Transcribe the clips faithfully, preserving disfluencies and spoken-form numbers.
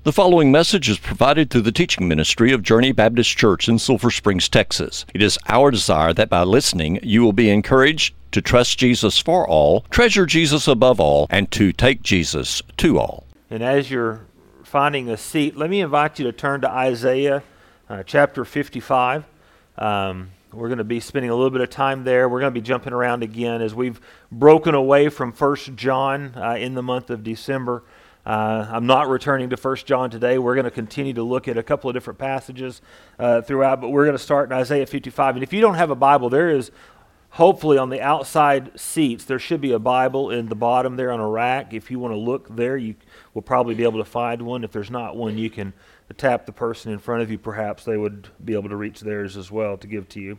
The following message is provided through the teaching ministry of Journey Baptist Church in Sulphur Springs, Texas. It is our desire that by listening, you will be encouraged to trust Jesus for all, treasure Jesus above all, and to take Jesus to all. And as you're finding a seat, let me invite you to turn to Isaiah uh, chapter fifty-five. Um, we're going to be spending a little bit of time there. We're going to be jumping around again as we've broken away from First John uh, in the month of December. Uh, I'm not returning to First John today. We're going to continue to look at a couple of different passages uh, throughout, but we're going to start in Isaiah fifty-five. And if you don't have a Bible, there is hopefully on the outside seats, there should be a Bible in the bottom there on a rack. If you want to look there, you will probably be able to find one. If there's not one, you can tap the person in front of you. Perhaps they would be able to reach theirs as well to give to you.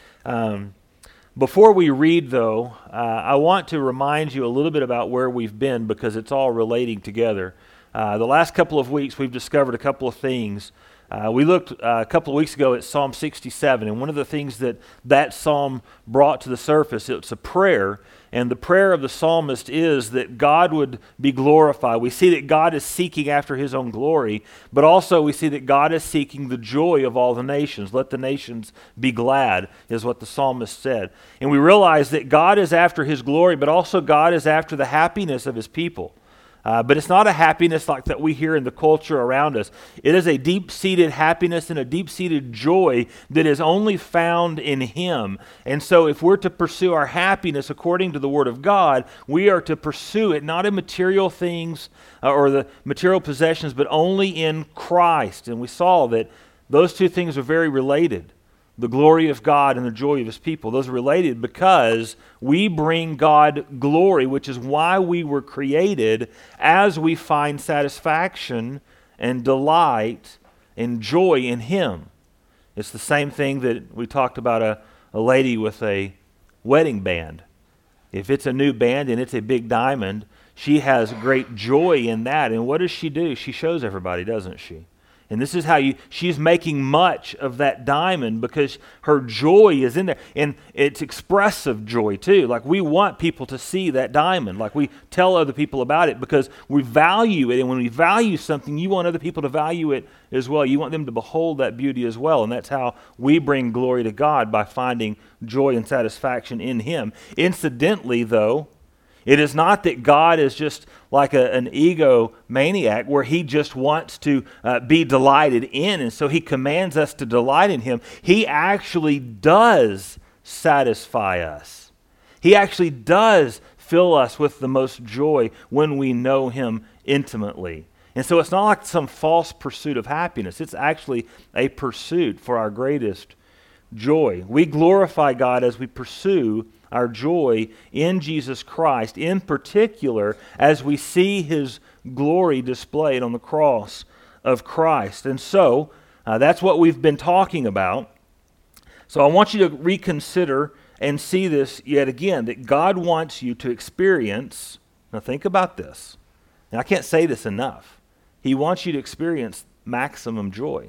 Um, Before we read, though, uh, I want to remind you a little bit about where we've been because it's all relating together. Uh, the last couple of weeks, we've discovered a couple of things. Uh, we looked uh, a couple of weeks ago at Psalm sixty-seven, and one of the things that that psalm brought to the surface, it's a prayer, and the prayer of the psalmist is that God would be glorified. We see that God is seeking after his own glory, but also we see that God is seeking the joy of all the nations. Let the nations be glad, is what the psalmist said. And we realize that God is after his glory, but also God is after the happiness of his people. Uh, but it's not a happiness like that we hear in the culture around us. It is a deep-seated happiness and a deep-seated joy that is only found in him. And so if we're to pursue our happiness according to the Word of God, we are to pursue it not in material things uh, or the material possessions, but only in Christ. And we saw that those two things are very related. The glory of God and the joy of his people. Those are related because we bring God glory, which is why we were created, as we find satisfaction and delight and joy in him. It's the same thing that we talked about a, a lady with a wedding band. If it's a new band and it's a big diamond, she has great joy in that. And what does she do? She shows everybody, doesn't she? And this is how you, she's making much of that diamond because her joy is in there. And it's expressive joy too. Like we want people to see that diamond. Like we tell other people about it because we value it. And when we value something, you want other people to value it as well. You want them to behold that beauty as well. And that's how we bring glory to God, by finding joy and satisfaction in him. Incidentally, though, it is not that God is just like a, an egomaniac where he just wants to uh, be delighted in, and so he commands us to delight in him. He actually does satisfy us. He actually does fill us with the most joy when we know him intimately. And so it's not like some false pursuit of happiness. It's actually a pursuit for our greatest joy. We glorify God as we pursue our joy in Jesus Christ, in particular as we see his glory displayed on the cross of Christ. And so uh, that's what we've been talking about. So I want you to reconsider and see this yet again, that God wants you to experience, now think about this, and I can't say this enough, he wants you to experience maximum joy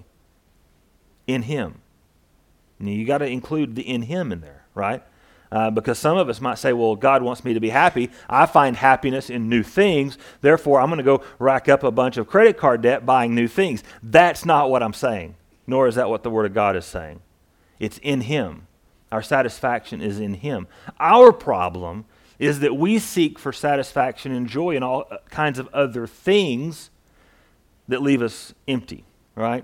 in him. Now you got to include the in him in there, right? Uh, because some of us might say, well, God wants me to be happy. I find happiness in new things. Therefore, I'm going to go rack up a bunch of credit card debt buying new things. That's not what I'm saying, nor is that what the Word of God is saying. It's in him. Our satisfaction is in him. Our problem is that we seek for satisfaction and joy in all kinds of other things that leave us empty, right?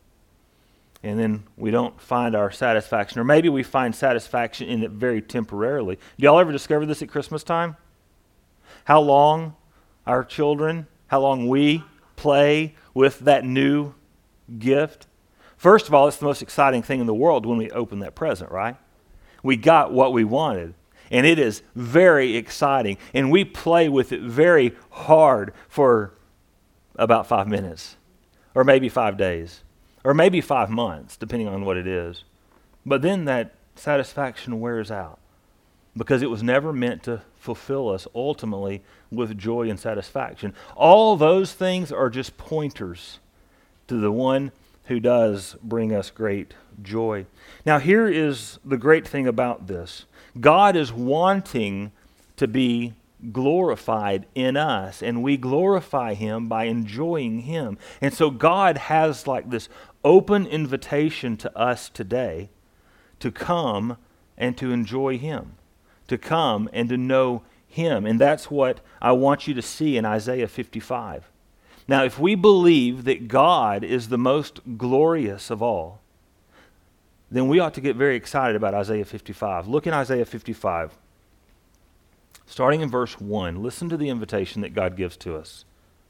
And then we don't find our satisfaction. Or maybe we find satisfaction in it very temporarily. Do y'all ever discover this at Christmas time? How long our children, how long we play with that new gift? First of all, it's the most exciting thing in the world when we open that present, right? We got what we wanted. And it is very exciting. And we play with it very hard for about five minutes. Or maybe five days. Or maybe five months, depending on what it is. But then that satisfaction wears out because it was never meant to fulfill us ultimately with joy and satisfaction. All those things are just pointers to the one who does bring us great joy. Now, here is the great thing about this. God is wanting to be glorified in us, and we glorify him by enjoying him. And so God has like this open invitation to us today to come and to enjoy him, to come and to know him. And that's what I want you to see in Isaiah fifty-five. Now, if we believe that God is the most glorious of all, then we ought to get very excited about Isaiah fifty-five. Look in Isaiah fifty-five. Starting in verse one, listen to the invitation that God gives to us.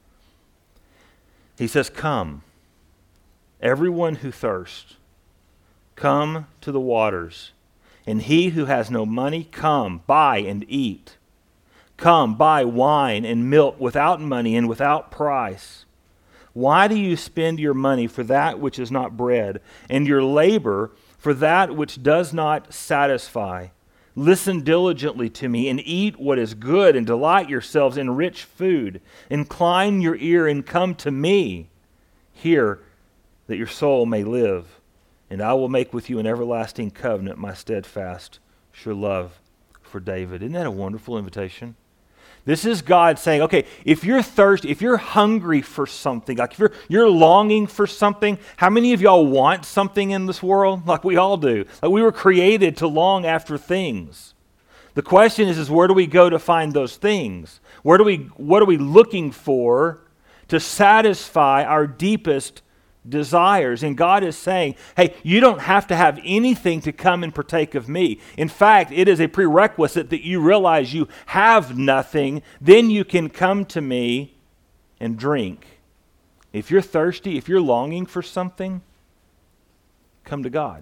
He says, "Come, everyone who thirsts, come to the waters. And he who has no money, come, buy and eat. Come, buy wine and milk without money and without price. Why do you spend your money for that which is not bread, and your labor for that which does not satisfy? Listen diligently to me, and eat what is good, and delight yourselves in rich food. Incline your ear and come to me. Hear that your soul may live, and I will make with you an everlasting covenant, my steadfast, sure love for David." Isn't that a wonderful invitation? This is God saying, okay, if you're thirsty, if you're hungry for something, like if you're you're longing for something, how many of y'all want something in this world? Like we all do. Like we were created to long after things. The question is, is where do we go to find those things? Where do we what are we looking for to satisfy our deepest desires? And God is saying, hey, you don't have to have anything to come and partake of me. In fact, it is a prerequisite that you realize you have nothing. Then you can come to me and drink. If you're thirsty, if you're longing for something, come to God.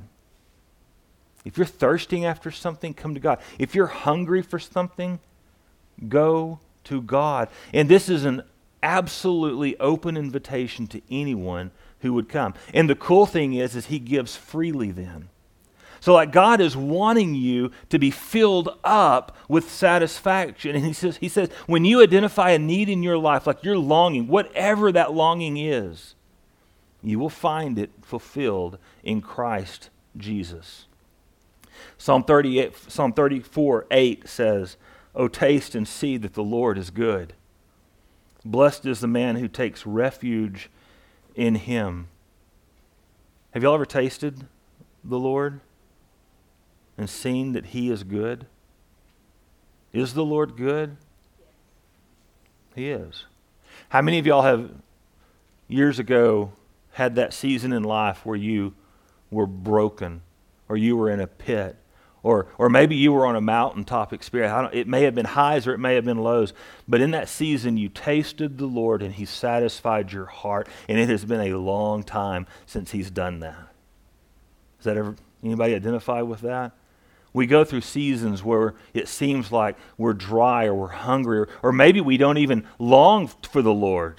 If you're thirsting after something, come to God. If you're hungry for something, go to God. And this is an absolutely open invitation to anyone who would come. And the cool thing is, is he gives freely then. So like God is wanting you to be filled up with satisfaction. And he says, he says, when you identify a need in your life, like you're longing, whatever that longing is, you will find it fulfilled in Christ Jesus. Psalm thirty-eight, Psalm thirty-four, eight says, "O taste and see that the Lord is good. Blessed is the man who takes refuge in him." Have y'all ever tasted the Lord and seen that he is good? Is the Lord good? He is. How many of y'all have years ago had that season in life where you were broken, or you were in a pit, Or or maybe you were on a mountaintop experience? I don't, it may have been highs or it may have been lows. But in that season, you tasted the Lord and he satisfied your heart. And it has been a long time since he's done that. Does that ever, anybody identify with that? We go through seasons where it seems like we're dry or we're hungry. Or, or maybe we don't even long for the Lord.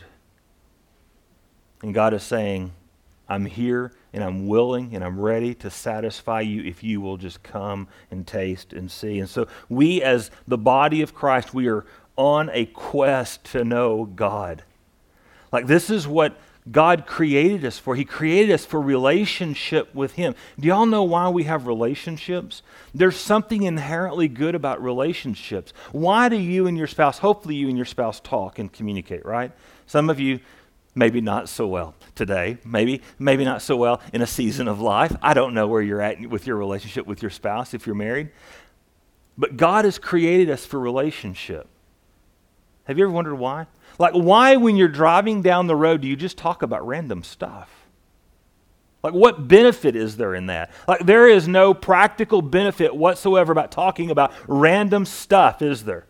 And God is saying, I'm here and I'm willing and I'm ready to satisfy you if you will just come and taste and see. And so we as the body of Christ, we are on a quest to know God. Like this is what God created us for. He created us for relationship with him. Do y'all know why we have relationships? There's something inherently good about relationships. Why do you and your spouse, hopefully you and your spouse talk and communicate, right? Some of you, maybe not so well today. Maybe maybe not so well in a season of life. I don't know where you're at with your relationship with your spouse if you're married. But God has created us for relationship. Have you ever wondered why? Like why when you're driving down the road do you just talk about random stuff? Like what benefit is there in that? Like there is no practical benefit whatsoever about talking about random stuff, is there?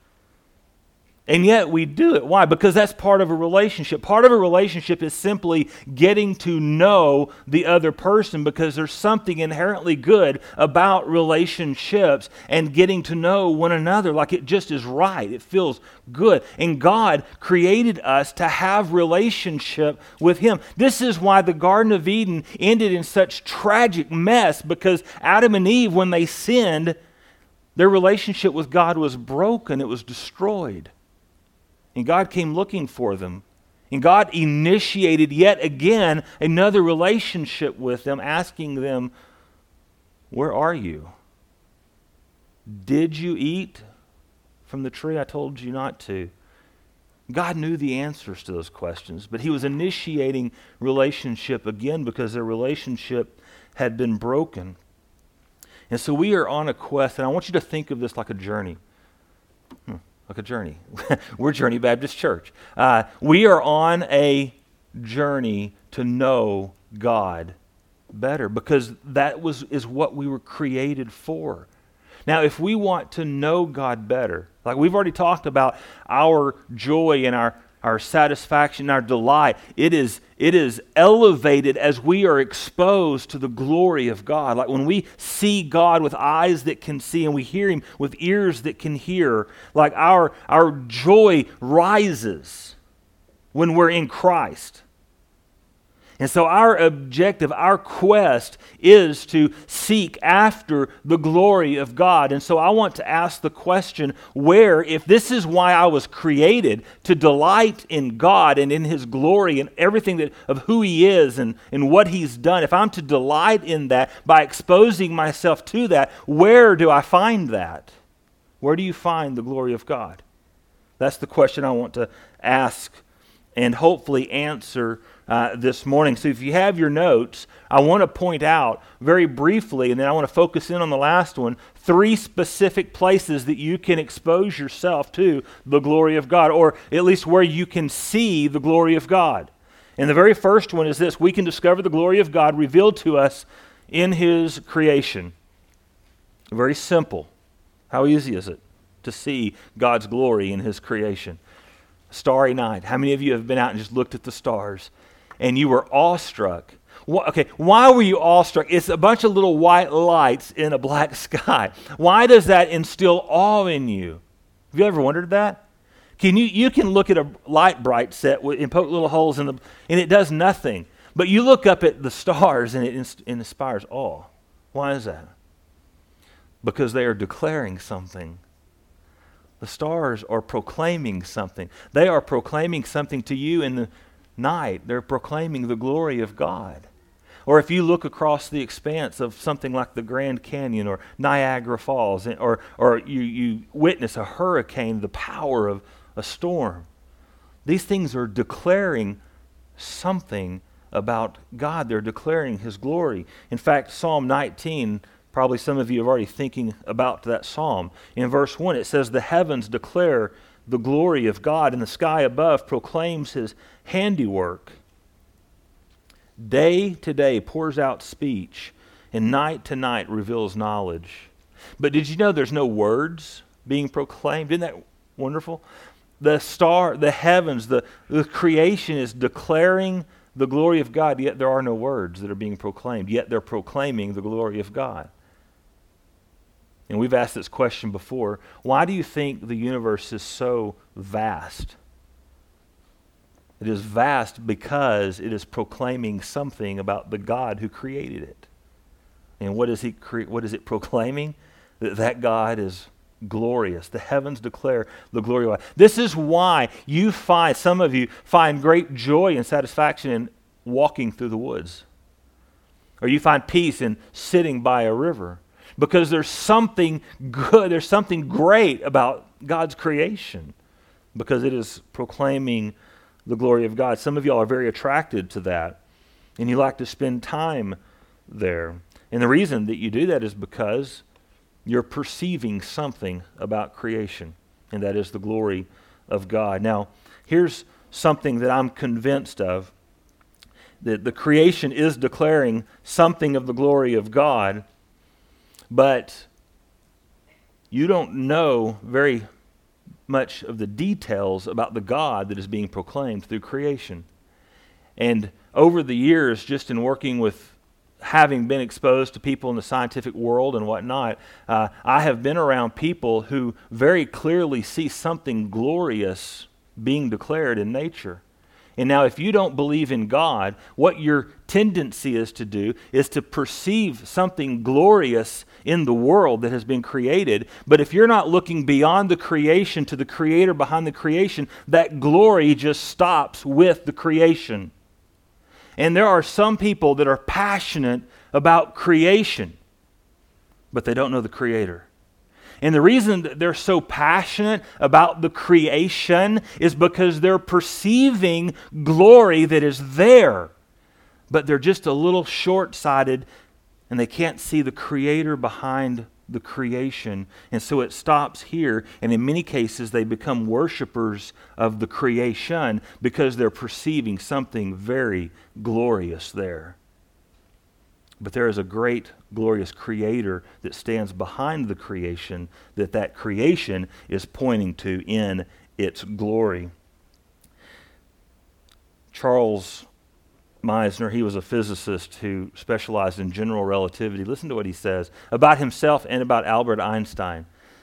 And yet we do it. Why? Because that's part of a relationship. Part of a relationship is simply getting to know the other person, because there's something inherently good about relationships and getting to know one another. Like it just is right. It feels good. And God created us to have relationship with him. This is why the Garden of Eden ended in such tragic mess, because Adam and Eve, when they sinned, their relationship with God was broken. It was destroyed. And God came looking for them. And God initiated yet again another relationship with them, asking them, where are you? Did you eat from the tree I told you not to? God knew the answers to those questions, but he was initiating relationship again because their relationship had been broken. And so we are on a quest, and I want you to think of this like a journey. Hmm, like a journey. We're Journey Baptist Church. Uh, we are on a journey to know God better because that was is what we were created for. Now, if we want to know God better, like we've already talked about our joy and our, our satisfaction, our delight, it is, it is elevated as we are exposed to the glory of God. Like when we see God with eyes that can see and we hear him with ears that can hear, like our, our joy rises when we're in Christ. And so our objective, our quest is to seek after the glory of God. And so I want to ask the question, where, if this is why I was created, to delight in God and in his glory and everything that of who he is and, and what he's done, if I'm to delight in that by exposing myself to that, where do I find that? Where do you find the glory of God? That's the question I want to ask and hopefully answer Uh, this morning. So if you have your notes, I want to point out very briefly, and then I want to focus in on the last one, three specific places that you can expose yourself to the glory of God, or at least where you can see the glory of God. And the very first one is this: we can discover the glory of God revealed to us in his creation. Very simple. How easy is it to see God's glory in his creation? Starry night. How many of you have been out and just looked at the stars and you were awestruck? Okay, why were you awestruck? It's a bunch of little white lights in a black sky. Why does that instill awe in you? Have you ever wondered that? Can you you can look at a light bright set and poke little holes in the, and it does nothing. But you look up at the stars and it inst- inspires awe. Why is that? Because they are declaring something. The stars are proclaiming something. They are proclaiming something to you in the night. They're proclaiming the glory of God. Or if you look across the expanse of something like the Grand Canyon or Niagara Falls, or, or you, you witness a hurricane, the power of a storm, these things are declaring something about God. They're declaring his glory. In fact, Psalm nineteen, probably some of you are already thinking about that psalm. In verse one, it says, "The heavens declare the glory of God, and the sky above proclaims his handiwork. Day to day pours out speech, and night to night reveals knowledge." But did you know there's no words being proclaimed? Isn't that wonderful? The star, the heavens, the, the creation is declaring the glory of God, yet there are no words that are being proclaimed, yet they're proclaiming the glory of God. And we've asked this question before. Why do you think the universe is so vast? It is vast because it is proclaiming something about the God who created it. And what is he cre- what is it proclaiming? That that God is glorious. The heavens declare the glory of God. This is why you find, some of you find great joy and satisfaction in walking through the woods. Or you find peace in sitting by a river. Because there's something good, there's something great about God's creation. Because it is proclaiming the glory of God. Some of y'all are very attracted to that. And you like to spend time there. And the reason that you do that is because you're perceiving something about creation. And that is the glory of God. Now, here's something that I'm convinced of. That the creation is declaring something of the glory of God. But you don't know very much of the details about the God that is being proclaimed through creation. And over the years, just in working with, having been exposed to people in the scientific world and whatnot, uh, I have been around people who very clearly see something glorious being declared in nature. And now if you don't believe in God, what your tendency is to do is to perceive something glorious in the world that has been created. But if you're not looking beyond the creation to the creator behind the creation, that glory just stops with the creation. And there are some people that are passionate about creation, but they don't know the creator. And the reason that they're so passionate about the creation is because they're perceiving glory that is there. But they're just a little short-sighted, and they can't see the Creator behind the creation. And so it stops here, and in many cases they become worshipers of the creation because they're perceiving something very glorious there. But there is a great, glorious Creator that stands behind the creation, that that creation is pointing to in its glory. Charles Meisner, he was a physicist who specialized in general relativity. Listen to what he says about himself and about Albert Einstein.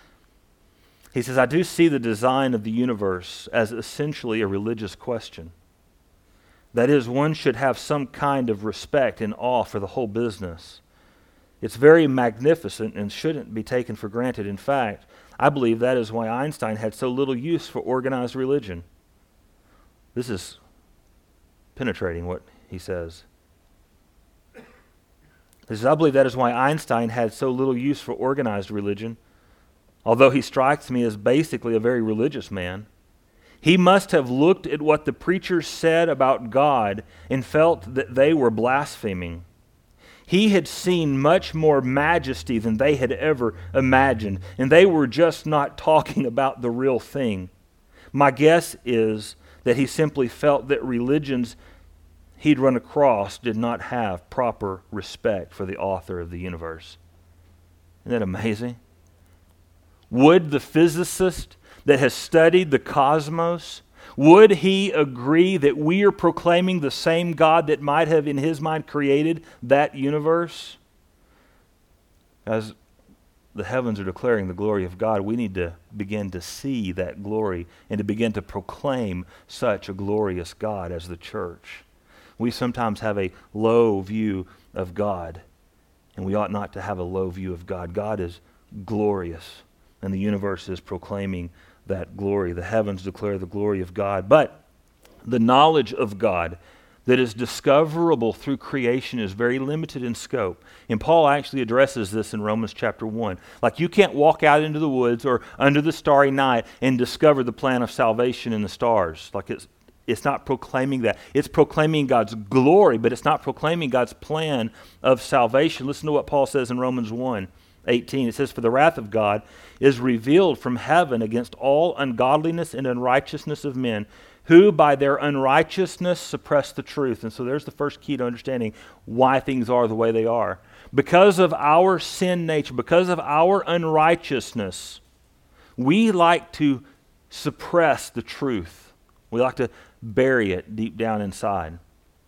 He says, I do see the design of the universe as essentially a religious question. That is, one should have some kind of respect and awe for the whole business. It's very magnificent and shouldn't be taken for granted. In fact, I believe that is why Einstein had so little use for organized religion. This is penetrating what he says. He says, I believe that is why Einstein had so little use for organized religion. Although he strikes me as basically a very religious man, he must have looked at what the preachers said about God and felt that they were blaspheming. He had seen much more majesty than they had ever imagined, and they were just not talking about the real thing. My guess is that he simply felt that religions he'd run across did not have proper respect for the author of the universe. Isn't that amazing? Would the physicist that has studied the cosmos, would he agree that we are proclaiming the same God that might have in his mind created that universe? As the heavens are declaring the glory of God, we need to begin to see that glory and to begin to proclaim such a glorious God as the church. We sometimes have a low view of God, and we ought not to have a low view of God. God is glorious, and the universe is proclaiming that glory. The heavens declare the glory of God. But the knowledge of God that is discoverable through creation is very limited in scope. And Paul actually addresses this in Romans chapter one. Like, you can't walk out into the woods or under the starry night and discover the plan of salvation in the stars. Like, it's It's not proclaiming that. It's proclaiming God's glory, but it's not proclaiming God's plan of salvation. Listen to what Paul says in Romans one eighteen. It says, for the wrath of God is revealed from heaven against all ungodliness and unrighteousness of men, who by their unrighteousness suppress the truth. And so there's the first key to understanding why things are the way they are. Because of our sin nature, because of our unrighteousness, we like to suppress the truth. We like to bury it deep down inside.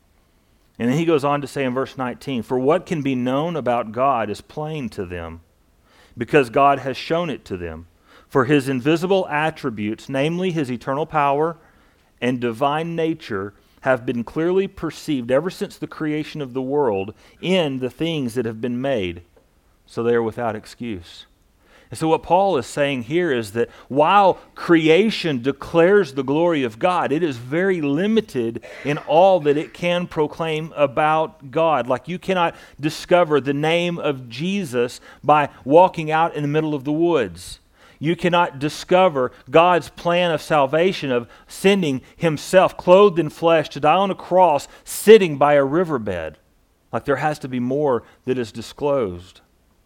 And then he goes on to say in verse nineteen, for what can be known about God is plain to them, because God has shown it to them. For his invisible attributes, namely his eternal power and divine nature, have been clearly perceived ever since the creation of the world in the things that have been made. So they are without excuse. And so what Paul is saying here is that while creation declares the glory of God, it is very limited in all that it can proclaim about God. Like, you cannot discover the name of Jesus by walking out in the middle of the woods. You cannot discover God's plan of salvation, of sending himself clothed in flesh to die on a cross sitting by a riverbed. Like, there has to be more that is disclosed.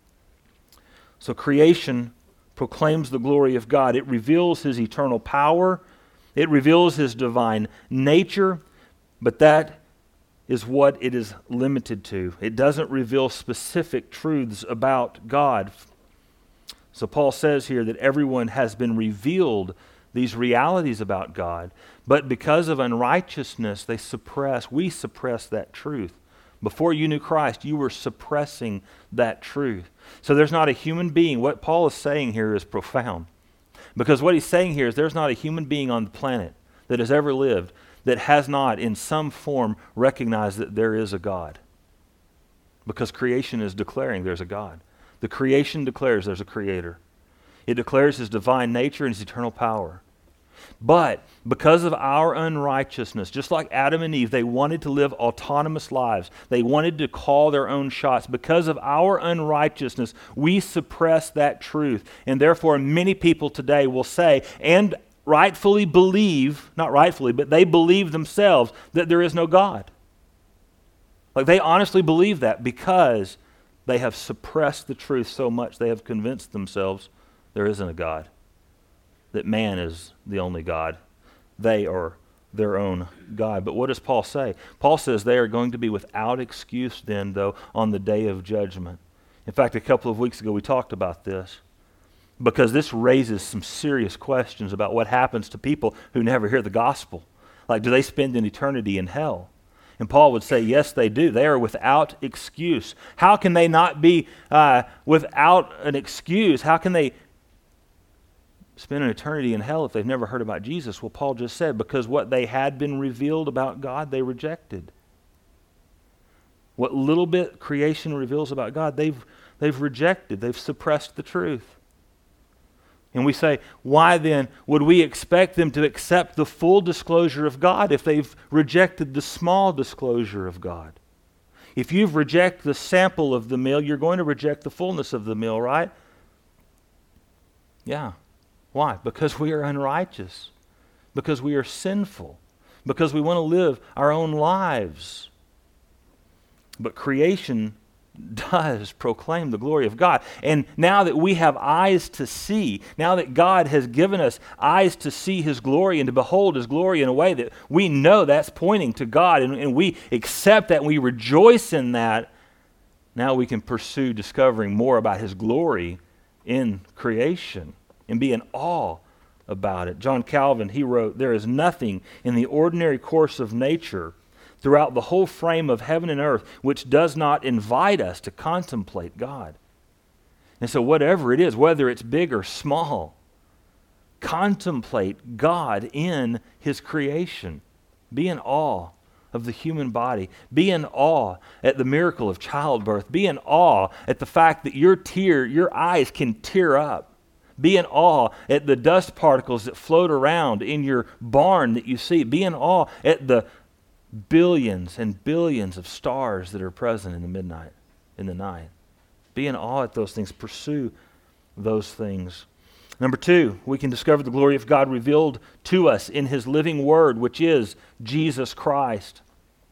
So creation proclaims the glory of God. It reveals his eternal power. It reveals his divine nature. But that is what it is limited to. It doesn't reveal specific truths about God. So Paul says here that everyone has been revealed these realities about God. But because of unrighteousness, they suppress, we suppress that truth. Before you knew Christ, you were suppressing that truth. So there's not a human being. What Paul is saying here is profound. Because what he's saying here is there's not a human being on the planet that has ever lived that has not in some form recognized that there is a God. Because creation is declaring there's a God. The creation declares there's a creator. It declares his divine nature and his eternal power. But because of our unrighteousness, just like Adam and Eve, they wanted to live autonomous lives. They wanted to call their own shots. Because of our unrighteousness, we suppress that truth. And therefore, many people today will say, and rightfully believe, not rightfully, but they believe themselves that there is no God. Like they honestly believe that because they have suppressed the truth so much, they have convinced themselves there isn't a God, that man is the only God. They are their own God. But what does Paul say? Paul says they are going to be without excuse then, though, on the day of judgment. In fact, a couple of weeks ago we talked about this, because this raises some serious questions about what happens to people who never hear the gospel. Like, do they spend an eternity in hell? And Paul would say, yes, they do. They are without excuse. How can they not be uh, without an excuse? How can they spend an eternity in hell if they've never heard about Jesus? Well, Paul just said, because what they had been revealed about God, they rejected. What little bit creation reveals about God, they've, they've rejected. They've suppressed the truth. And we say, why then would we expect them to accept the full disclosure of God if they've rejected the small disclosure of God? If you've rejected the sample of the meal, you're going to reject the fullness of the meal, right? Yeah. Why? Because we are unrighteous. Because we are sinful. Because we want to live our own lives. But creation does proclaim the glory of God. And now that we have eyes to see, now that God has given us eyes to see His glory and to behold His glory in a way that we know that's pointing to God, and, and we accept that and we rejoice in that, now we can pursue discovering more about His glory in creation and be in awe about it. John Calvin, he wrote, "There is nothing in the ordinary course of nature throughout the whole frame of heaven and earth which does not invite us to contemplate God." And so whatever it is, whether it's big or small, contemplate God in His creation. Be in awe of the human body. Be in awe at the miracle of childbirth. Be in awe at the fact that your tear, your eyes can tear up. Be in awe at the dust particles that float around in your barn that you see. Be in awe at the billions and billions of stars that are present in the midnight, in the night. Be in awe at those things. Pursue those things. Number two, we can discover the glory of God revealed to us in His living Word, which is Jesus Christ.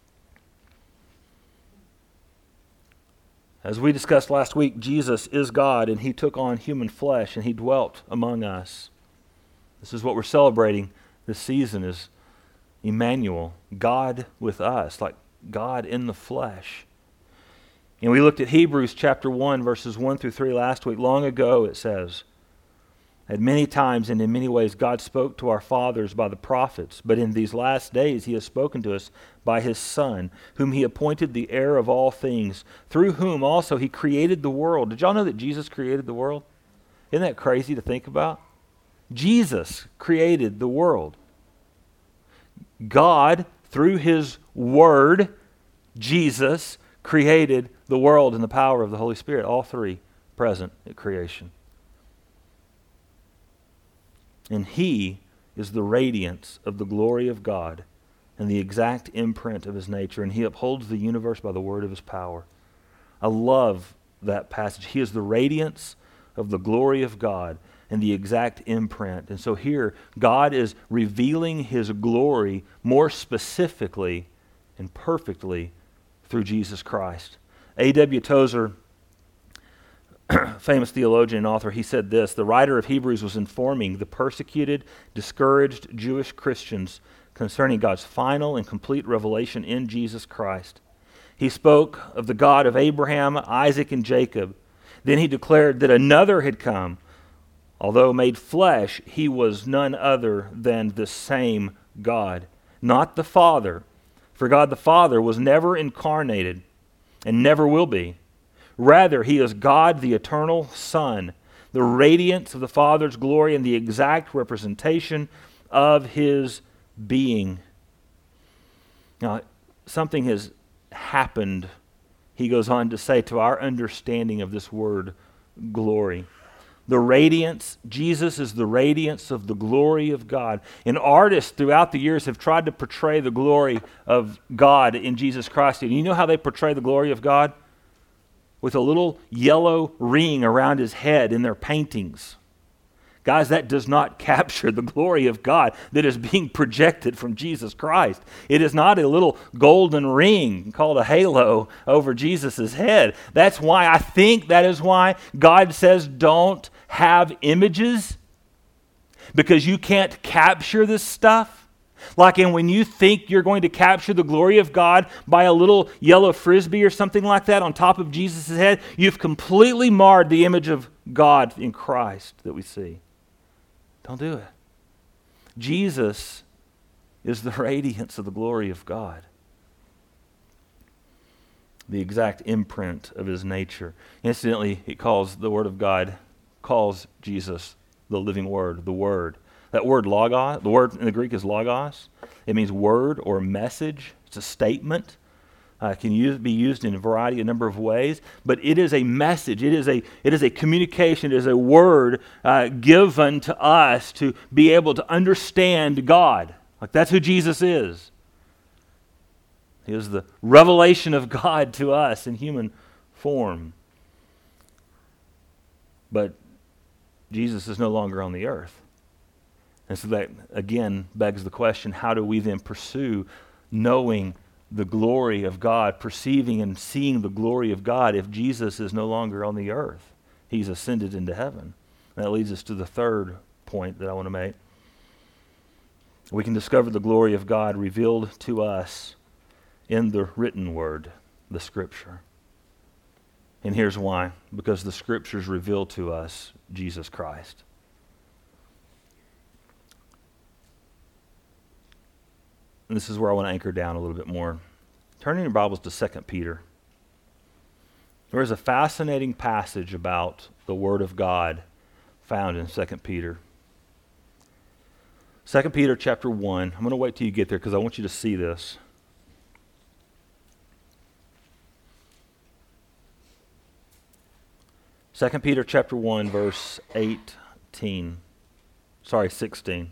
As we discussed last week, Jesus is God, and He took on human flesh, and He dwelt among us. This is what we're celebrating this season, is Emmanuel, God with us, like God in the flesh. And we looked at Hebrews chapter one, verses one through three last week. Long ago, it says, "At many times and in many ways God spoke to our fathers by the prophets, but in these last days He has spoken to us by His Son, whom He appointed the heir of all things, through whom also He created the world." Did y'all know that Jesus created the world? Isn't that crazy to think about? Jesus created the world. God, through His Word, Jesus, created the world in the power of the Holy Spirit, all three present at creation. And He is the radiance of the glory of God and the exact imprint of His nature, and He upholds the universe by the word of His power. I love that passage. He is the radiance of the glory of God and the exact imprint. And so here, God is revealing His glory more specifically and perfectly through Jesus Christ. A W Tozer, famous theologian and author, he said this: "The writer of Hebrews was informing the persecuted, discouraged Jewish Christians concerning God's final and complete revelation in Jesus Christ. He spoke of the God of Abraham, Isaac, and Jacob. Then he declared that another had come. Although made flesh, He was none other than the same God, not the Father. For God the Father was never incarnated and never will be. Rather, He is God the eternal Son, the radiance of the Father's glory and the exact representation of His being." Now, something has happened, he goes on to say, to our understanding of this word glory. the radiance. Jesus is the radiance of the glory of God. And artists throughout the years have tried to portray the glory of God in Jesus Christ. And you know how they portray the glory of God? With a little yellow ring around his head in their paintings. Guys, that does not capture the glory of God that is being projected from Jesus Christ. It is not a little golden ring called a halo over Jesus' head. That's why I think that is why God says don't have images, because you can't capture this stuff. Like in when you think you're going to capture the glory of God by a little yellow frisbee or something like that on top of Jesus' head, you've completely marred the image of God in Christ that we see. Don't do it. Jesus is the radiance of the glory of God, the exact imprint of his nature. Incidentally, it calls the Word of God, calls Jesus the living Word, the Word. That word logos, the word in the Greek is logos. It means word or message. It's a statement. Uh, it can use, be used in a variety, a number of ways, but it is a message. It is a it is a communication. It is a word uh, given to us to be able to understand God. Like that's who Jesus is. He is the revelation of God to us in human form. But Jesus is no longer on the earth. And so that, again, begs the question, how do we then pursue knowing the glory of God, perceiving and seeing the glory of God if Jesus is no longer on the earth? He's ascended into heaven. And that leads us to the third point that I want to make. We can discover the glory of God revealed to us in the written word, the Scripture. And here's why. Because the Scriptures reveal to us Jesus Christ. And this is where I want to anchor down a little bit more. Turn in your Bibles to Second Peter. There is a fascinating passage about the Word of God found in Second Peter. Second Peter chapter one. I'm going to wait till you get there because I want you to see this. Second Peter chapter one, verse eighteen. Sorry, sixteen.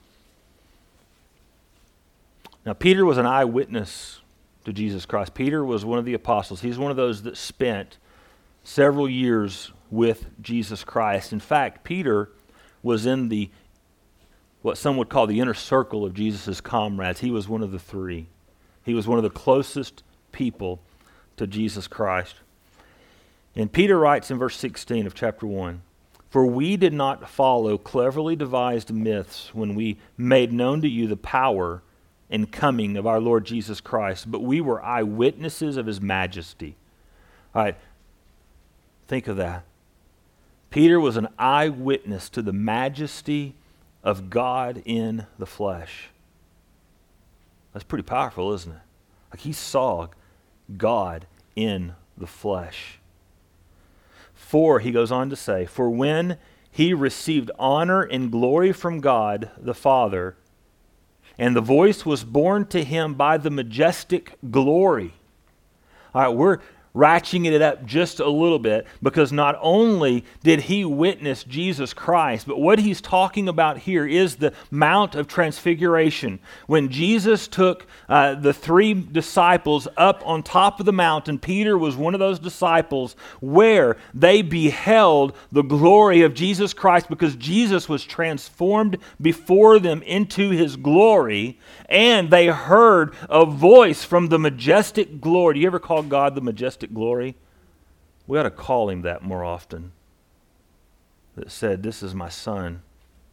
Now, Peter was an eyewitness to Jesus Christ. Peter was one of the apostles. He's one of those that spent several years with Jesus Christ. In fact, Peter was in the, what some would call the inner circle of Jesus' comrades. He was one of the three. He was one of the closest people to Jesus Christ. And Peter writes in verse sixteen of chapter one, "For we did not follow cleverly devised myths when we made known to you the power and coming of our Lord Jesus Christ, but we were eyewitnesses of his majesty." All right, think of that. Peter was an eyewitness to the majesty of God in the flesh. That's pretty powerful, isn't it? Like he saw God in the flesh. For, he goes on to say, "For when he received honor and glory from God the Father, and the voice was borne to him by the majestic glory." All right, we're ratcheting it up just a little bit because not only did he witness Jesus Christ, but what he's talking about here is the Mount of Transfiguration. When Jesus took uh, the three disciples up on top of the mountain, Peter was one of those disciples where they beheld the glory of Jesus Christ because Jesus was transformed before them into his glory, and they heard a voice from the majestic glory. Do you ever call God the majestic glory? We ought to call him that more often. That said, "This is my Son,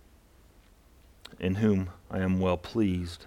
in whom I am well pleased."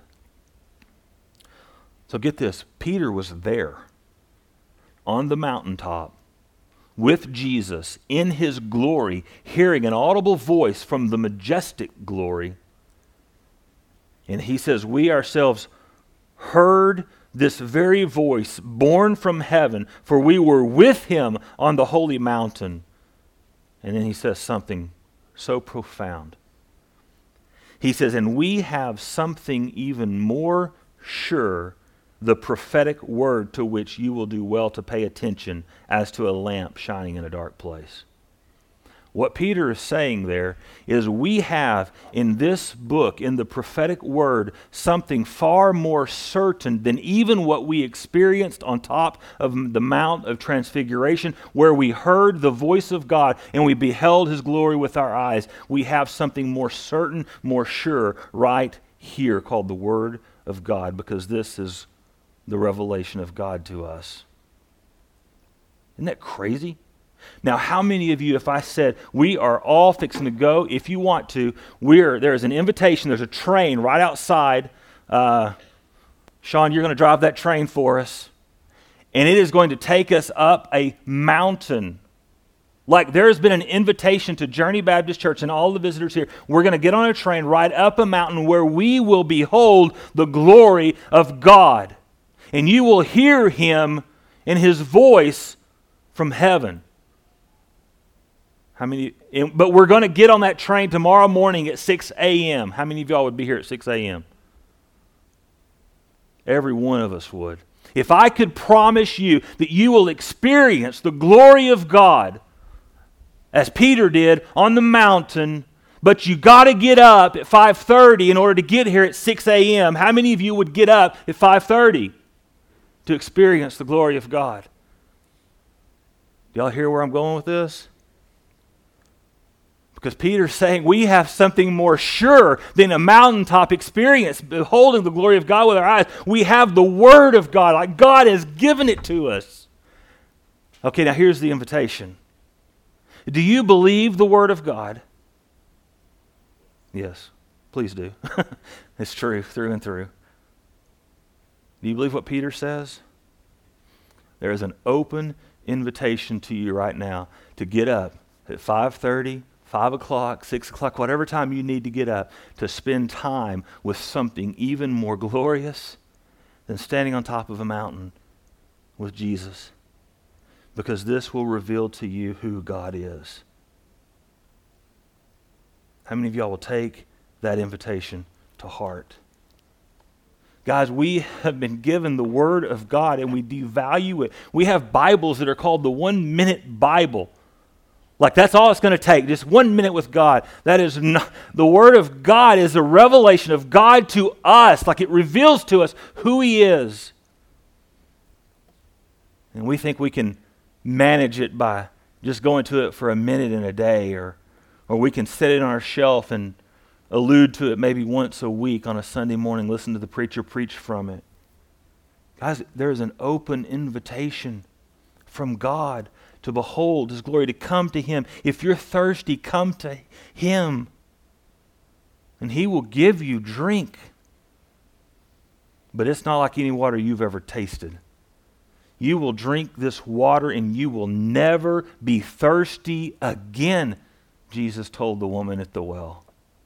So get this, Peter was there on the mountaintop with Jesus in his glory, hearing an audible voice from the majestic glory. And he says, we ourselves heard this very voice born from heaven, for we were with him on the holy mountain. And then he says something so profound. He says, "And we have something even more sure, the prophetic word to which you will do well to pay attention as to a lamp shining in a dark place." What Peter is saying there is we have in this book, in the prophetic word, something far more certain than even what we experienced on top of the Mount of Transfiguration, where we heard the voice of God and we beheld his glory with our eyes. We have something more certain, more sure right here called the Word of God, because this is the revelation of God to us. Isn't that crazy? Now, how many of you, if I said, we are all fixing to go, if you want to, we're there's an invitation, there's a train right outside. Uh, Sean, you're going to drive that train for us. And it is going to take us up a mountain. Like there's been an invitation to Journey Baptist Church and all the visitors here. We're going to get on a train right up a mountain where we will behold the glory of God. And you will hear him in his voice from heaven. How many? But we're going to get on that train tomorrow morning at six a.m. How many of y'all would be here at six a.m.? Every one of us would. If I could promise you that you will experience the glory of God as Peter did on the mountain, but you got to get up at five thirty in order to get here at six a.m., how many of you would get up at five thirty to experience the glory of God? Do y'all hear where I'm going with this? Because Peter's saying we have something more sure than a mountaintop experience, beholding the glory of God with our eyes. We have the Word of God, like God has given it to us. Okay, now here's the invitation. Do you believe the Word of God? Yes, please do. It's true, through and through. Do you believe what Peter says? There is an open invitation to you right now to get up at five thirty, five o'clock, six o'clock, whatever time you need to get up, to spend time with something even more glorious than standing on top of a mountain with Jesus. Because this will reveal to you who God is. How many of y'all will take that invitation to heart? Guys, we have been given the Word of God and we devalue it. We have Bibles that are called the one-minute Bible. Like that's all it's going to take, just one minute with God. That is not, the Word of God is a revelation of God to us, like it reveals to us who He is. And we think we can manage it by just going to it for a minute in a day, or, or we can set it on our shelf and allude to it maybe once a week on a Sunday morning, listen to the preacher preach from it. Guys, there is an open invitation from God to behold His glory, to come to Him. If you're thirsty, come to Him, and He will give you drink. But it's not like any water you've ever tasted. You will drink this water and you will never be thirsty again, Jesus told the woman at the well.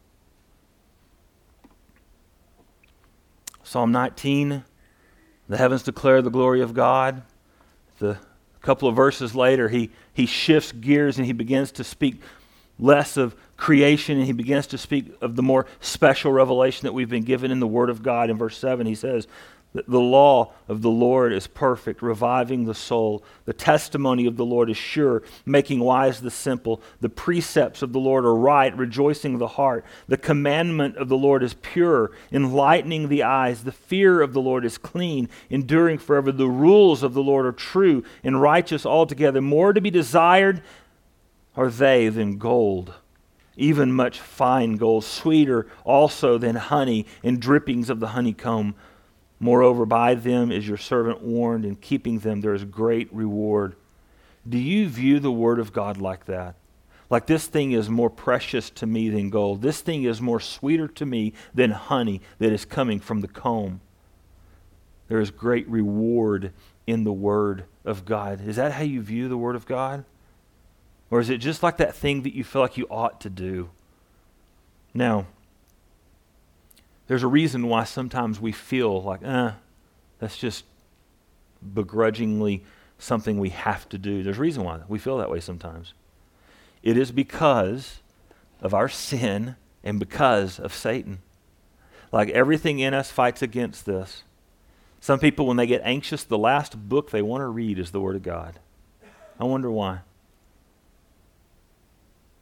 Psalm nineteen, the heavens declare the glory of God. The couple of verses later, he, he shifts gears and he begins to speak less of creation and he begins to speak of the more special revelation that we've been given in the Word of God. In verse seven, he says, the law of the Lord is perfect, reviving the soul. The testimony of the Lord is sure, making wise the simple. The precepts of the Lord are right, rejoicing the heart. The commandment of the Lord is pure, enlightening the eyes. The fear of the Lord is clean, enduring forever. The rules of the Lord are true and righteous altogether. More to be desired are they than gold, even much fine gold, sweeter also than honey and drippings of the honeycomb. Moreover, by them is your servant warned, and keeping them there is great reward. Do you view the Word of God like that? Like this thing is more precious to me than gold. This thing is more sweeter to me than honey that is coming from the comb. There is great reward in the Word of God. Is that how you view the Word of God? Or is it just like that thing that you feel like you ought to do? Now, there's a reason why sometimes we feel like, eh, that's just begrudgingly something we have to do. There's a reason why we feel that way sometimes. It is because of our sin and because of Satan. Like everything in us fights against this. Some people, when they get anxious, the last book they want to read is the Word of God. I wonder why.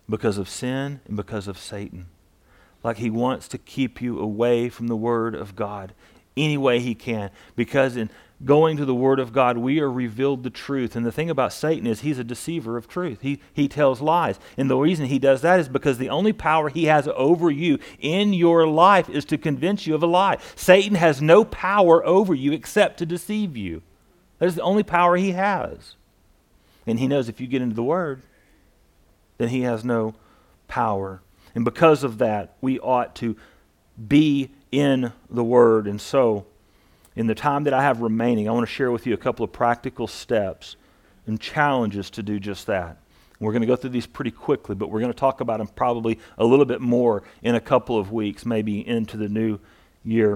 because of sin and because of Satan. Like he wants to keep you away from the Word of God any way he can. Because in going to the Word of God, we are revealed the truth. And the thing about Satan is he's a deceiver of truth. He, he tells lies. And the reason he does that is because the only power he has over you in your life is to convince you of a lie. Satan has no power over you except to deceive you. That is the only power he has. And he knows if you get into the Word, then he has no power. And because of that, we ought to be in the Word. And so, in the time that I have remaining, I want to share with you a couple of practical steps and challenges to do just that. We're going to go through these pretty quickly, but we're going to talk about them probably a little bit more in a couple of weeks, maybe into the new year.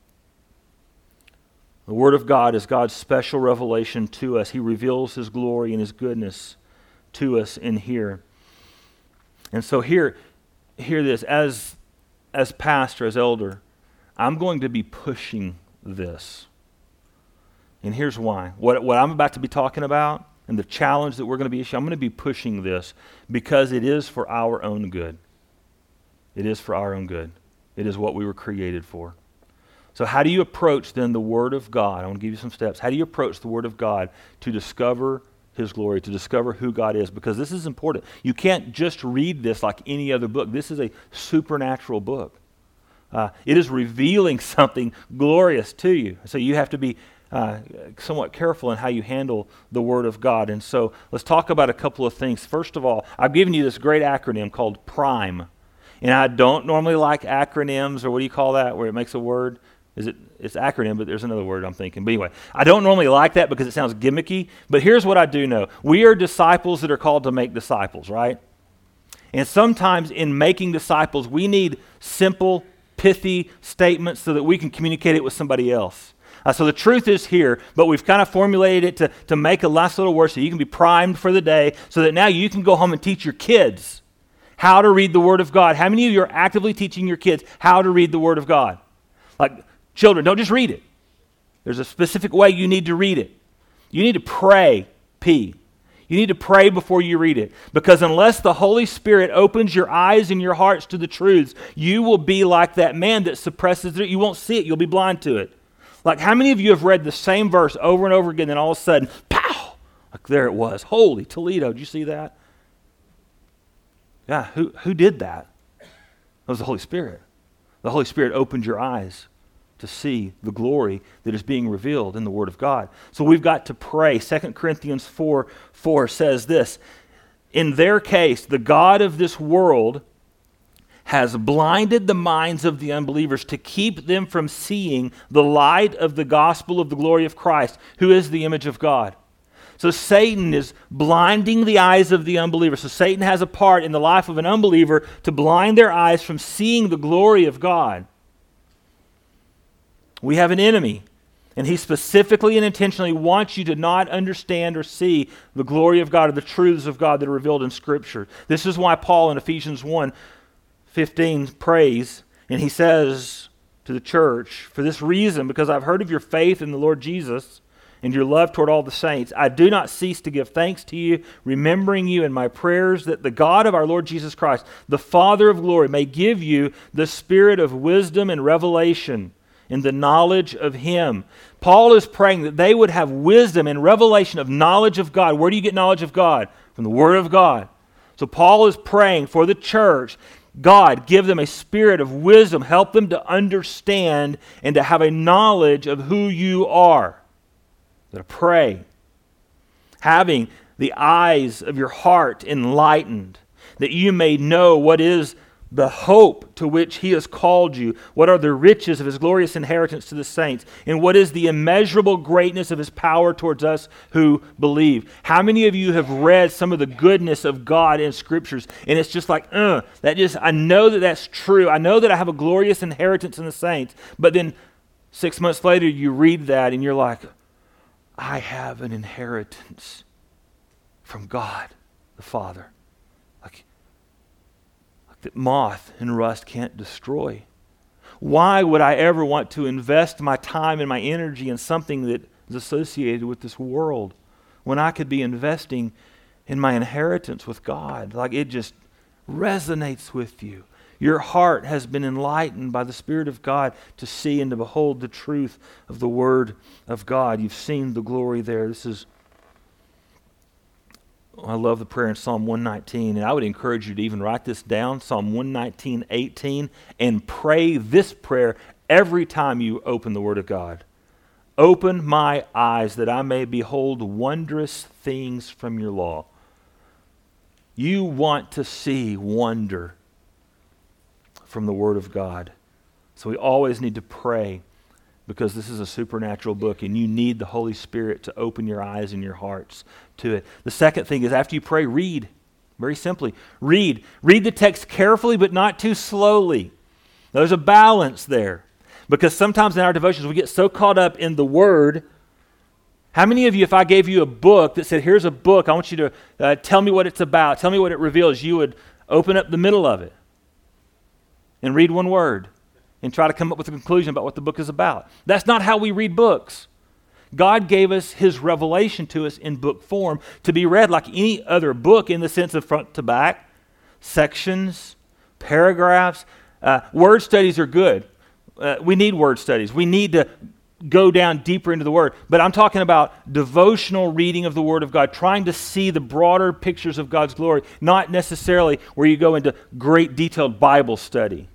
The Word of God is God's special revelation to us. He reveals His glory and His goodness to us in here. And so here, hear this, as, as pastor, as elder, I'm going to be pushing this. And here's why. What, what I'm about to be talking about and the challenge that we're going to be issuing, I'm going to be pushing this because it is for our own good. It is for our own good. It is what we were created for. So how do you approach then the Word of God? I want to give you some steps. How do you approach the Word of God to discover His glory, to discover who God is? Because this is important. You can't just read this like any other book. This is a supernatural book. Uh, it is revealing something glorious to you. So you have to be uh, somewhat careful in how you handle the Word of God. And so let's talk about a couple of things. First of all, I've given you this great acronym called PRIME. And I don't normally like acronyms, or what do you call that, where it makes a word? Is it? It's acronym, but there's another word I'm thinking. But anyway, I don't normally like that because it sounds gimmicky. But here's what I do know. We are disciples that are called to make disciples, right? And sometimes in making disciples, we need simple, pithy statements so that we can communicate it with somebody else. Uh, so the truth is here, but we've kind of formulated it to, to make a last little word so you can be primed for the day so that now you can go home and teach your kids how to read the Word of God. How many of you are actively teaching your kids how to read the Word of God? Like, children, don't just read it. There's a specific way you need to read it. You need to pray, P. You need to pray before you read it. Because unless the Holy Spirit opens your eyes and your hearts to the truths, you will be like that man that suppresses it. You won't see it. You'll be blind to it. Like, how many of you have read the same verse over and over again, and all of a sudden, pow! Like, there it was. Holy Toledo. Did you see that? Yeah, who, who did that? That was the Holy Spirit. The Holy Spirit opened your eyes to see the glory that is being revealed in the Word of God. So we've got to pray. Second Corinthians four four says this, in their case, the God of this world has blinded the minds of the unbelievers to keep them from seeing the light of the gospel of the glory of Christ, who is the image of God. So Satan is blinding the eyes of the unbeliever. So Satan has a part in the life of an unbeliever to blind their eyes from seeing the glory of God. We have an enemy, and he specifically and intentionally wants you to not understand or see the glory of God or the truths of God that are revealed in Scripture. This is why Paul in Ephesians one fifteen prays, and he says to the church, for this reason, because I've heard of your faith in the Lord Jesus and your love toward all the saints, I do not cease to give thanks to you, remembering you in my prayers, that the God of our Lord Jesus Christ, the Father of glory, may give you the spirit of wisdom and revelation in the knowledge of Him. Paul is praying that they would have wisdom and revelation of knowledge of God. Where do you get knowledge of God? From the Word of God. So Paul is praying for the church, God, give them a spirit of wisdom, help them to understand and to have a knowledge of who you are. To pray, having the eyes of your heart enlightened, that you may know what is the hope to which He has called you, what are the riches of His glorious inheritance to the saints, and what is the immeasurable greatness of His power towards us who believe. How many of you have read some of the goodness of God in Scriptures, and it's just like, uh, that just, I know that that's true. I know that I have a glorious inheritance in the saints, but then six months later you read that and you're like, I have an inheritance from God the Father. Like, like that moth and rust can't destroy. Why would I ever want to invest my time and my energy in something that is associated with this world when I could be investing in my inheritance with God? Like, it just, resonates with you. Your heart has been enlightened by the Spirit of God to see and to behold the truth of the Word of God. You've seen the glory there. This is, I love the prayer in Psalm one nineteen, and I would encourage you to even write this down, Psalm one nineteen, eighteen, and pray this prayer every time you open the Word of God. Open my eyes that I may behold wondrous things from your law. You want to see wonder from the Word of God. So we always need to pray, because this is a supernatural book and you need the Holy Spirit to open your eyes and your hearts to it. The second thing is, after you pray, read. Very simply, read. Read the text carefully but not too slowly. There's a balance there, because sometimes in our devotions we get so caught up in the Word. How many of you, if I gave you a book that said, here's a book, I want you to uh, tell me what it's about, tell me what it reveals, you would open up the middle of it and read one word and try to come up with a conclusion about what the book is about? That's not how we read books. God gave us His revelation to us in book form to be read like any other book, in the sense of front to back, sections, paragraphs. Uh, word studies are good. Uh, we need word studies. We need to go down deeper into the Word. But I'm talking about devotional reading of the Word of God, trying to see the broader pictures of God's glory, not necessarily where you go into great detailed Bible study.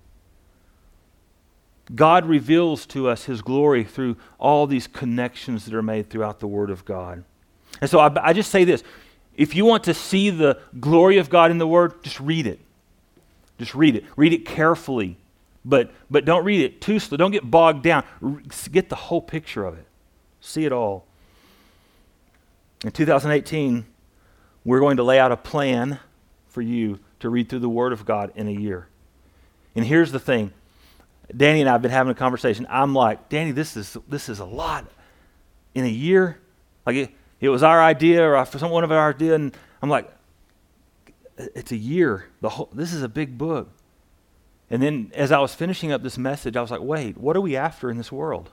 God reveals to us His glory through all these connections that are made throughout the Word of God. And so I, I just say this. If you want to see the glory of God in the Word, just read it. Just read it. Read it carefully. But but don't read it too slow. Don't get bogged down. Get the whole picture of it. See it all. In two thousand eighteen, we're going to lay out a plan for you to read through the Word of God in a year. And here's the thing. Danny and I have been having a conversation. I'm like, Danny, this is this is a lot in a year. Like it, it was our idea, or for some one of our idea, and I'm like, it's a year. The whole this is a big book. And then as I was finishing up this message, I was like, wait, what are we after in this world?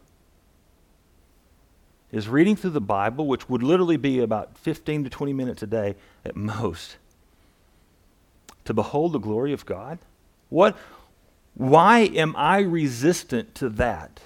Is reading through the Bible, which would literally be about fifteen to twenty minutes a day at most, to behold the glory of God? What? Why am I resistant to that?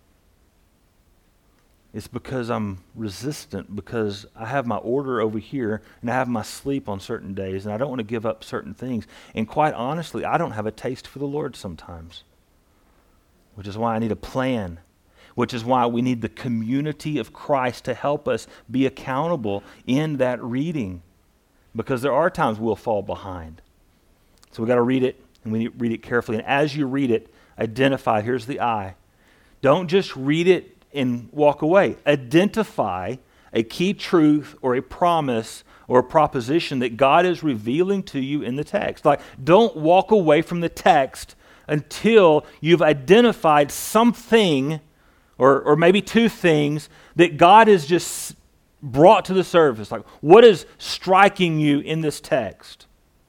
It's because I'm resistant, because I have my order over here and I have my sleep on certain days, and I don't want to give up certain things. And quite honestly, I don't have a taste for the Lord sometimes, which is why I need a plan, which is why we need the community of Christ to help us be accountable in that reading, because there are times we'll fall behind. So we've got to read it, and we need to read it carefully. And as you read it, identify, here's the I. Don't just read it and walk away. Identify a key truth or a promise or a proposition that God is revealing to you in the text. Like, don't walk away from the text until you've identified something, or, or maybe two things, that God has just brought to the surface. Like, what is striking you in this text?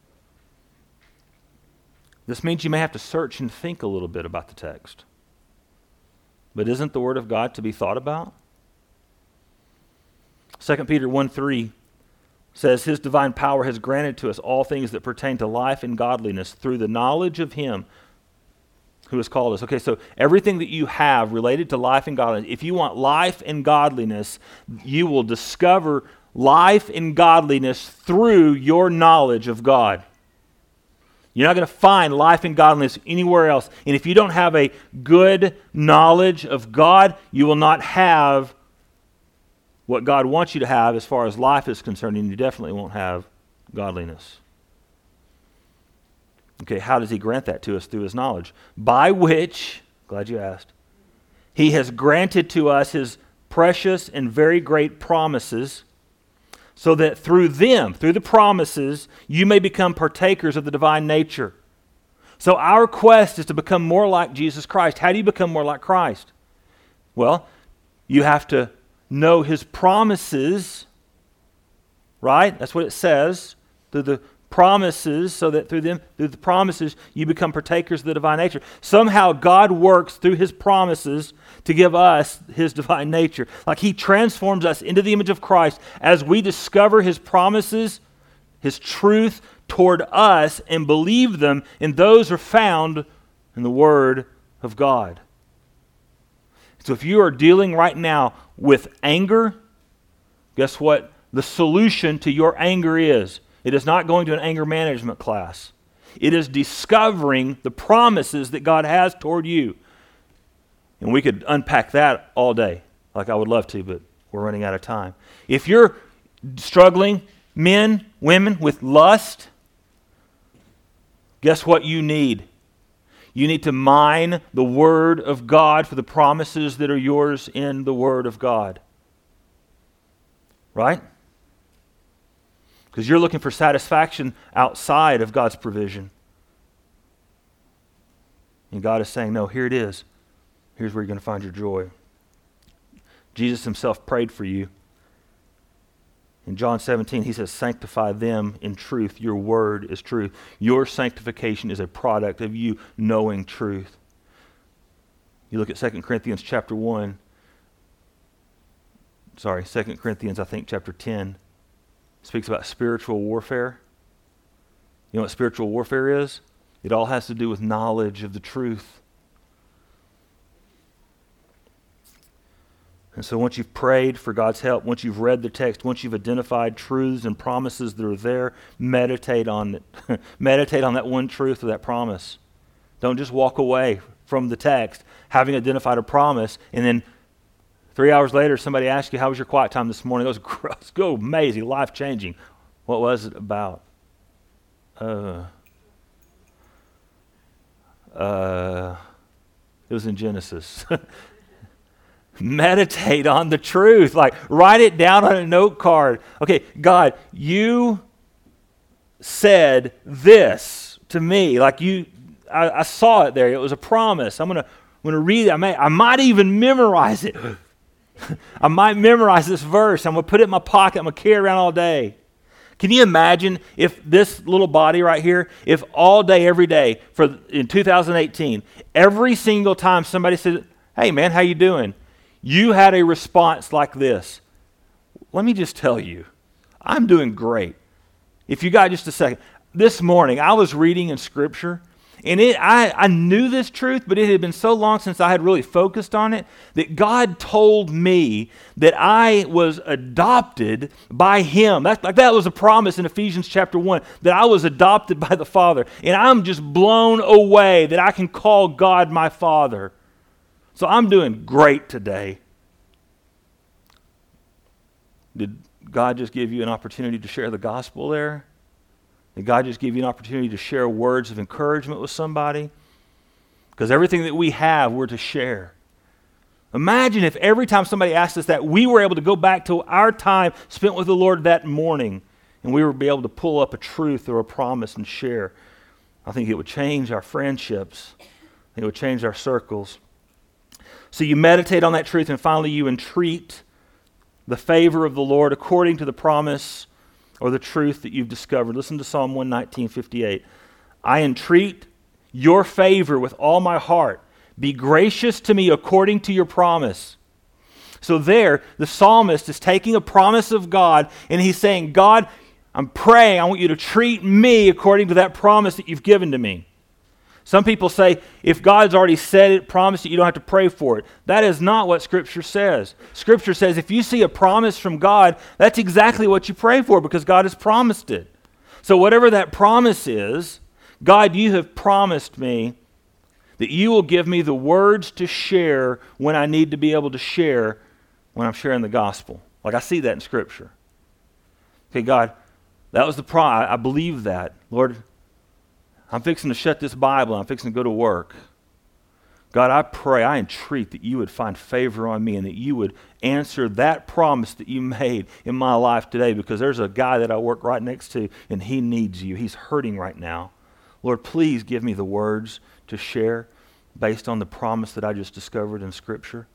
This means you may have to search and think a little bit about the text. But isn't the Word of God to be thought about? Second Peter one three says, His divine power has granted to us all things that pertain to life and godliness through the knowledge of Him who has called us. Okay, so everything that you have related to life and godliness, if you want life and godliness, you will discover life and godliness through your knowledge of God. You're not going to find life and godliness anywhere else. And if you don't have a good knowledge of God, you will not have what God wants you to have as far as life is concerned, and you definitely won't have godliness. Okay, how does He grant that to us? Through His knowledge, by which, glad you asked, He has granted to us His precious and very great promises, so that through them, through the promises, you may become partakers of the divine nature. So our quest is to become more like Jesus Christ. How do you become more like Christ? Well, you have to know His promises, right? That's what it says, through the promises, so that through them, through the promises, you become partakers of the divine nature. Somehow God works through His promises to give us His divine nature. Like He transforms us into the image of Christ as we discover His promises, His truth toward us, and believe them, and those are found in the Word of God. So if you are dealing right now with anger, guess what the solution to your anger is? It is not going to an anger management class. It is discovering the promises that God has toward you. And we could unpack that all day, like I would love to, but we're running out of time. If you're struggling, men, women, with lust, guess what you need? You need to mine the Word of God for the promises that are yours in the Word of God. Right? Because you're looking for satisfaction outside of God's provision. And God is saying, no, here it is. Here's where you're going to find your joy. Jesus himself prayed for you. In John seventeen, he says, sanctify them in truth. Your word is truth. Your sanctification is a product of you knowing truth. You look at Second Corinthians chapter one. Sorry, Second Corinthians, I think, chapter ten. Speaks about spiritual warfare. You know what spiritual warfare is? It all has to do with knowledge of the truth. And so once you've prayed for God's help, once you've read the text, once you've identified truths and promises that are there, meditate on it. Meditate on that one truth or that promise. Don't just walk away from the text having identified a promise and then three hours later somebody asks you, how was your quiet time this morning? It was, it was go amazing, life-changing. What was it about? Uh, uh, it was in Genesis. Meditate on the truth. Like, write it down on a note card. Okay, God, you said this to me. Like you, I, I saw it there. It was a promise. I'm gonna, I'm gonna read it. I may, I might even memorize it. I might memorize this verse. I'm gonna put it in my pocket. I'm gonna carry it around all day. Can you imagine if this little body right here, if all day, every day, for in two thousand eighteen, every single time somebody said, "Hey, man, how you doing?" you had a response like this. Let me just tell you, I'm doing great. If you got just a second. This morning, I was reading in Scripture, and it, I, I knew this truth, but it had been so long since I had really focused on it, that God told me that I was adopted by Him. That's, like that was a promise in Ephesians chapter one, that I was adopted by the Father. And I'm just blown away that I can call God my Father. So I'm doing great today. Did God just give you an opportunity to share the gospel there? Did God just give you an opportunity to share words of encouragement with somebody? Because everything that we have, we're to share. Imagine if every time somebody asked us that, we were able to go back to our time spent with the Lord that morning, and we would be able to pull up a truth or a promise and share. I think it would change our friendships. I think it would change our circles. So you meditate on that truth, and finally you entreat the favor of the Lord according to the promise or the truth that you've discovered. Listen to Psalm one nineteen, fifty-eight. I entreat your favor with all my heart. Be gracious to me according to your promise. So there, the psalmist is taking a promise of God, and he's saying, God, I'm praying, I want you to treat me according to that promise that you've given to me. Some people say, if God's already said it, promised it, you don't have to pray for it. That is not what Scripture says. Scripture says if you see a promise from God, that's exactly what you pray for because God has promised it. So whatever that promise is, God, you have promised me that you will give me the words to share when I need to be able to share when I'm sharing the gospel. Like I see that in Scripture. Okay, God, that was the promise. I believe that. Lord, I'm fixing to shut this Bible. I'm fixing to go to work. God, I pray, I entreat that you would find favor on me and that you would answer that promise that you made in my life today, because there's a guy that I work right next to and he needs you. He's hurting right now. Lord, please give me the words to share based on the promise that I just discovered in Scripture.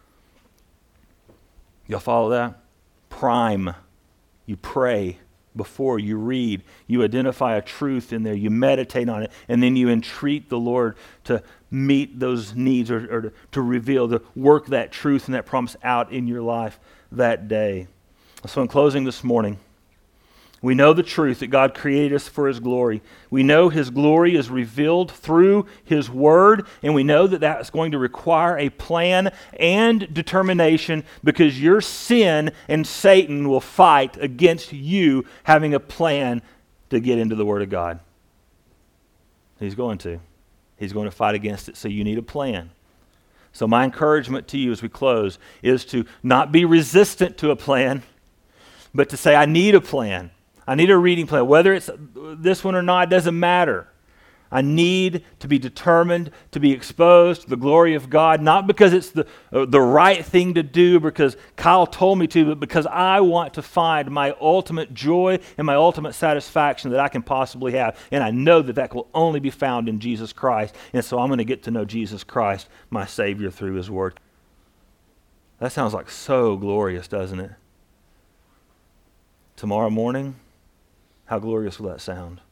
Y'all follow that? Prime. You pray before you read. You identify a truth in there. You meditate on it. And then you entreat the Lord to meet those needs or, or to, to reveal, to work that truth and that promise out in your life that day. So in closing this morning, We know the truth that God created us for His glory. We know His glory is revealed through His Word, and we know that that's going to require a plan and determination, because your sin and Satan will fight against you having a plan to get into the Word of God. He's going to. He's going to fight against it, so you need a plan. So my encouragement to you as we close is to not be resistant to a plan, but to say, I need a plan. I need a reading plan. Whether it's this one or not, doesn't matter. I need to be determined to be exposed to the glory of God, not because it's the, uh, the right thing to do, because Kyle told me to, but because I want to find my ultimate joy and my ultimate satisfaction that I can possibly have. And I know that that will only be found in Jesus Christ. And so I'm going to get to know Jesus Christ, my Savior, through His Word. That sounds like so glorious, doesn't it? Tomorrow morning, how glorious will that sound?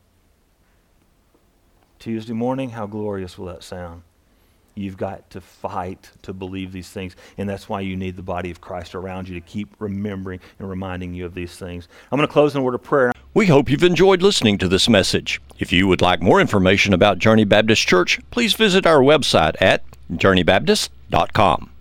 Tuesday morning, how glorious will that sound? You've got to fight to believe these things, and that's why you need the body of Christ around you to keep remembering and reminding you of these things. I'm going to close in a word of prayer. We hope you've enjoyed listening to this message. If you would like more information about Journey Baptist Church, please visit our website at journey baptist dot com.